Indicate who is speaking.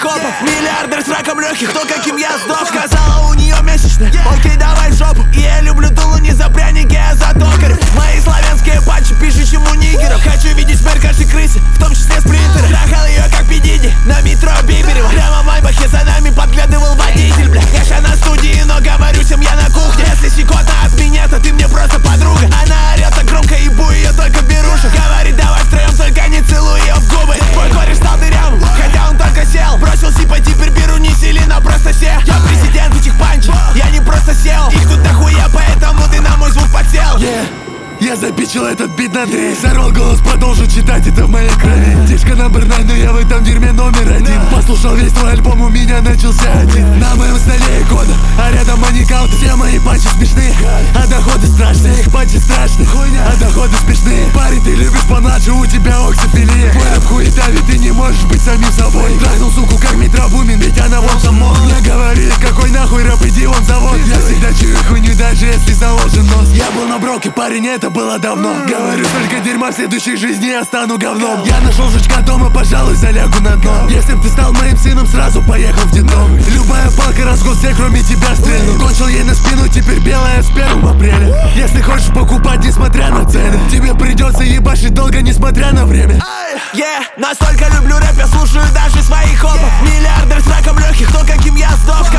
Speaker 1: хопов. Миллиардер с раком легких, то каким я сдох. Сказала, у нее месячные, окей, давай в жопу. И я люблю Тулу, не за пряники, а за токарев. Мои славянские патчи пишут, чем у нигеров. Хочу видеть смерть каждой крысе, в том числе спринтера. Трахал ее как Пидиди на метро Биберева. Прямо в Майбахе за нами подглядывал водитель, бля. Я ща на студии, но говорю всем я на кухне. Если щекотно от меня, то ты мне просто подруга. Она орет так громко, ебу ее только беруши. Говорит, давай втроем, только не целуй ее в губы. Мой кореш стал дырявым, хотя он только сел. Бросил сипа, теперь беру не силен, а просто се. Я президент этих панчей, я не просто сел. Их тут дохуя, поэтому ты на мой звук подсел.
Speaker 2: Я запичил этот бит на 3. Сорвал голос, продолжу читать, это в моей крови. Тишка номер 9, но я в этом дерьме номер 1. Послушал весь твой альбом, у меня начался один. На моем столе икона, а рядом маникаут. Все мои панчи смешные, а доходы страшные. Их панчи страшные, а доходы смешные. Парень, ты любишь помладше, у тебя оксифилия. Твой рэп хуета, ведь ты не можешь быть самим собой. Трахнул суку, как Митро Бумин, ведь она вон само. Мне говорили, какой нахуй рэп, иди он завод. Я всегда чую хуйню, даже если заложен нос. Я был на броке, парень, это было давно. Говорю, столько дерьма в следующей жизни я стану говном. Я нашел жучка дома, пожалуй, залягу на дно. Если б ты стал моим сыном, сразу поехал в детдом. Любая палка разгон, все кроме тебя стрельну. Кончил ей на спину, теперь белая с 1 апреля. Если хочешь покупать, несмотря на цены, тебе придется ебашить долго, несмотря на время.
Speaker 1: Настолько люблю рэп, я слушаю даже своих хопов. Миллиардер с раком легких, то каким я сдох.